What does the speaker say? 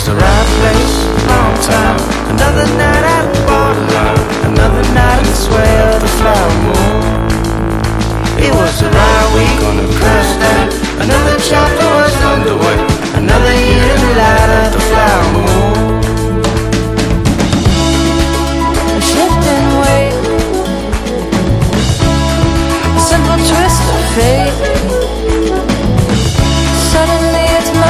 was the right place, wrong time. Another night